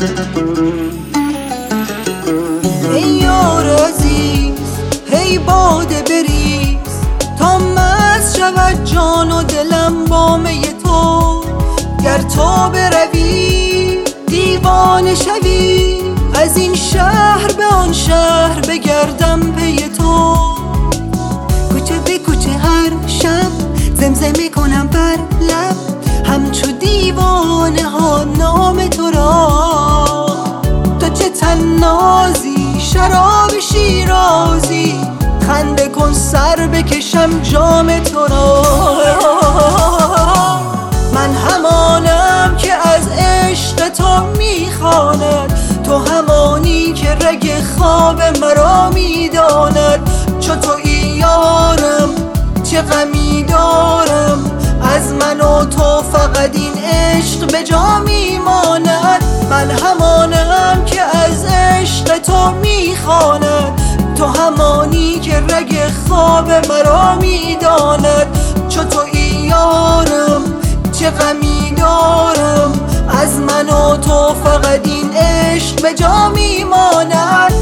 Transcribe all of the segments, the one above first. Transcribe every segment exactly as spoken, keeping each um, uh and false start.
ای یار عزیز هی باده بریز تا مست شود جان و دلم با می تو. گر تو بروی دیوانه شوی، از این شهر به آن شهر بگردم پی تو. کوچه به کوچه هر شب زمزمه کنم بر لب، همچو دیوانه ها نام تو را. تو چه طنازی شراب شیرازی، خنده کن سر بکشم جام تو را. من همانم که از عشق تو میخواند، تو همانی که رگ خواب مرا میداند. چو تویی یارم چه غمی دارم، از من و تو فقط این عشق به جا میماند. من همانم که از عشق تو میخواند، تو همانی که رگ خواب مرا میداند. چو تویی یارم چه غمی دارم، از من و تو فقط این عشق به جا میماند.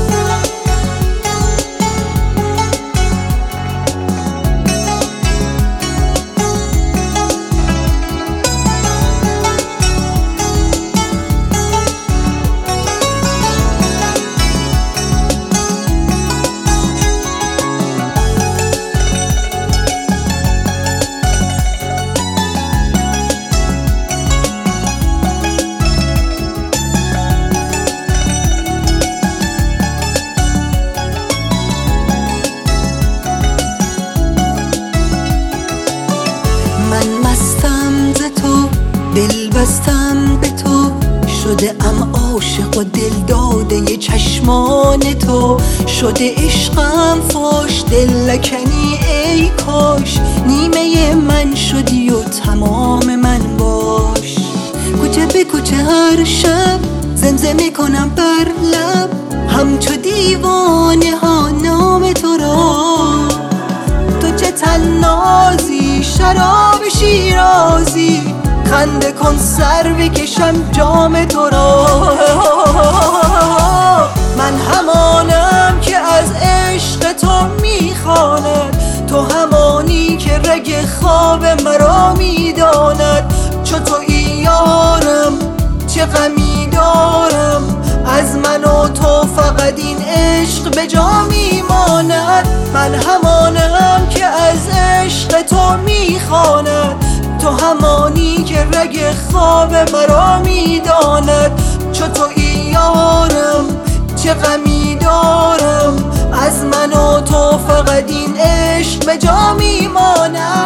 من مستم ز تو، دل بستم به تو، شده ام عاشق و دل داده چشمان تو. شده عشقم فاش دل لکنی ای کاش، نیمه من شدی و تمام من باش. کوچه به کوچه هر شب زمزمه کنم بر لب، همچو دیوانه ها نام تو را. تو چه طنازی شراب شیرازی، خنده کن سر بکشم جام تو را. من همانم که از عشق تو میخواند، تو همانی که رگ خواب مرا میداند. چو تویی یارم چه غمی دارم، از من و تو فقط این عشق به جا میماند. من همانم که از عشق تو میخواند، تو همانی که رگ خواب مرا میداند. چو تویی یارم چه غمی دارم، از من و تو فقط این عشق به جا میماند.